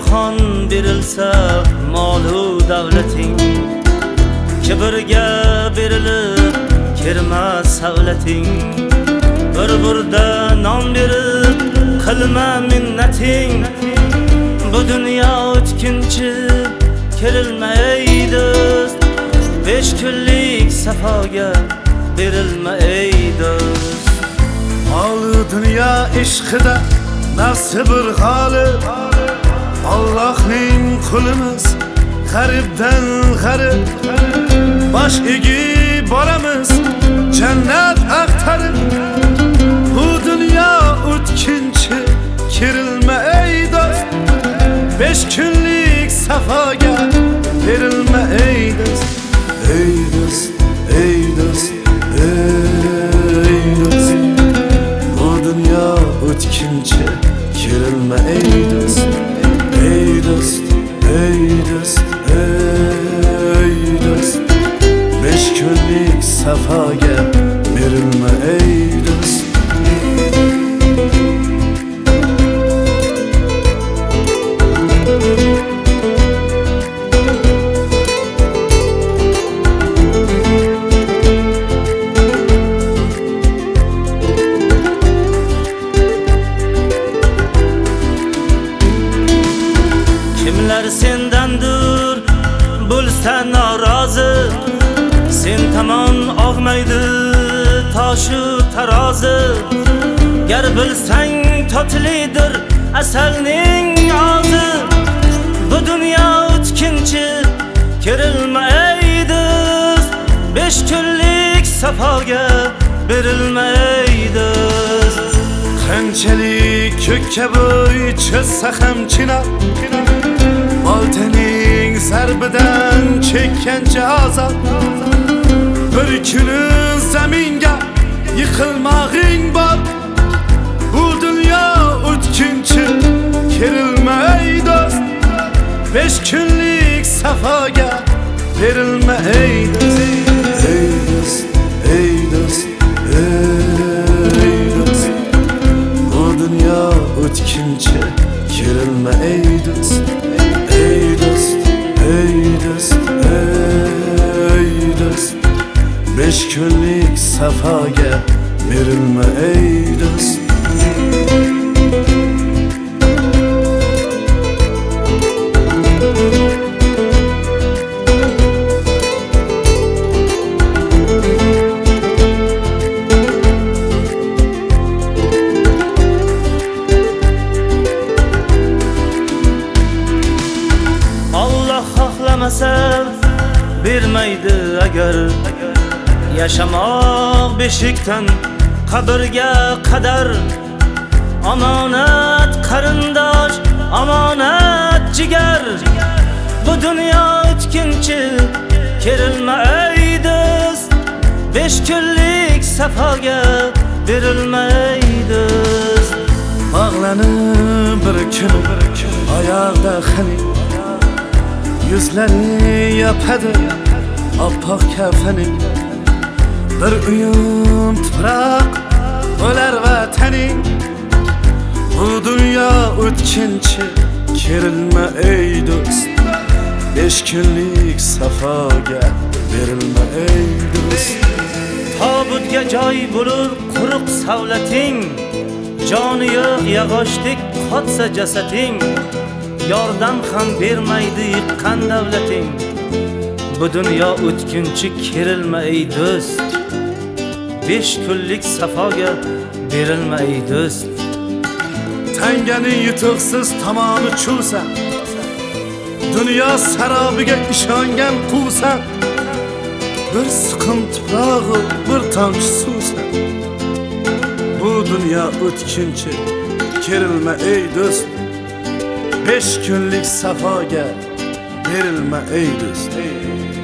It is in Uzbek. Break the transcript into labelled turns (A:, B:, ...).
A: jahon berilsa molu davlating, kibrga berilib kirmas savlating. Bir-birda nom berib qilma minnating, bu dunyo o'tkinchi kerilma ey do'st. 5 kunlik safoga berilma ey do'st.
B: Mol dünya ishqida nafsi bir g'olib, Allohning qulimiz g'aribdan g'arib, bosh egib boramiz jannat axtarib. Bu dunyo o'tkinchi kerilma ey do'st, 5 kunlik safoga berilma ey do'st. Ey do'st, ey do'st, ey do'st, bu dunyo o'tkinchi kerilma ey do'st. Ey do'st, ey do'st, ey do'st, 5 kunlik safoga berilma ey do'st.
A: Kimlar sendandir bo'lsa norozi, sen tomon og'maydi toshu tarozi. Gar bilsang totlidir asalning ozi, bu dunyo o'tkinchi kerilma ey do'st. 5 kunlik safoga berilma ey do'st.
B: Qanchalik ko'kka bo'y cho'zsa ham chinar, oltining zarbidan chekkancha azab. Bir kuni zaminga yiqilmag'ing bor, bu dunyo o'tkinchi kerilma ey do'st. 5 kunlik safoga berilma ey do'st. Ey do'st, ey do'st, ey do'st, bu dunyo o'tkinchi kerilma ey do'st. Ey do'st, ey do'st, ey do'st, 5 kunlik safoga berilma ey do'st.
A: Xohlamasa bermaydi agar, yashamoq beshikdan qabrga qadar. Omonat qarindosh, omonat jigar, bu dunyo o'tkinchi kerilma ey do'st. 5 kunlik safoga berilma ey do'st.
B: Bog'lanib bir kun oyoqda xali, yuzlari yopadi oppoq kafaning. Bir uyum tuproq bo'lar vataning, bu dunyo o'tkinchi kerilma ey do'st. 5 kunlik safoga berilma ey do'st.
A: Tobutga joy bo'lur quruq savlating, joni yo'q yog'ochdek qotsa jasading. Yordam ham bermaydi yiqqan davlating, bu dunyo o'tkinchi kerilma ey do'st. 5 kunlik safoga berilma ey do'st.
B: Tanganing yutuqsiz tomoni chuvsan, dunyo sarobiga ishongan quvsan. Bir siqim tuprog'i, bir tomchi suvsan, bu dunyo o'tkinchi kerilma ey do'st. 5 kunlik safoga berilma ey do'st.